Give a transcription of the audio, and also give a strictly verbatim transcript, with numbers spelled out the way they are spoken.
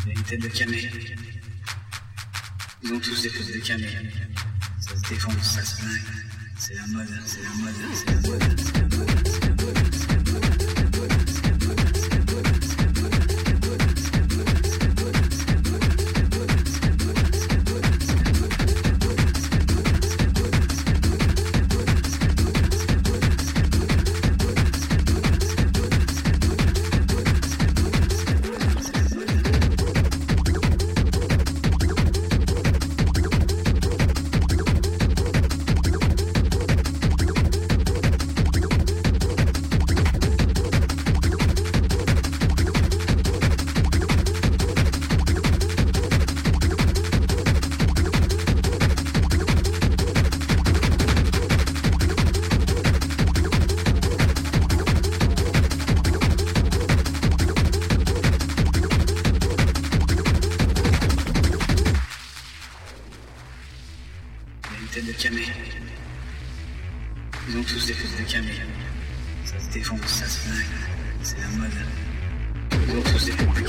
Il a une tête de camé. Ils ont tous des têtes de camé. Ça se défonce, ça se flingue. C'est la mode, c'est la mode, c'est la mode, c'est la mode, c'est la mode, c'est la mode, c'est la mode, c'est la mode, c'est la mode, c'est la mode, c'est la mode, c'est la mode, c'est la mode, c'est la mode, c'est la mode, c'est la mode, c'est la mode, c'est la mode, de camé. Ils ont tous des têtes de camé. Ça se défonce, ça se flingue. C'est la mode. Ils ont tous des têtes de camé.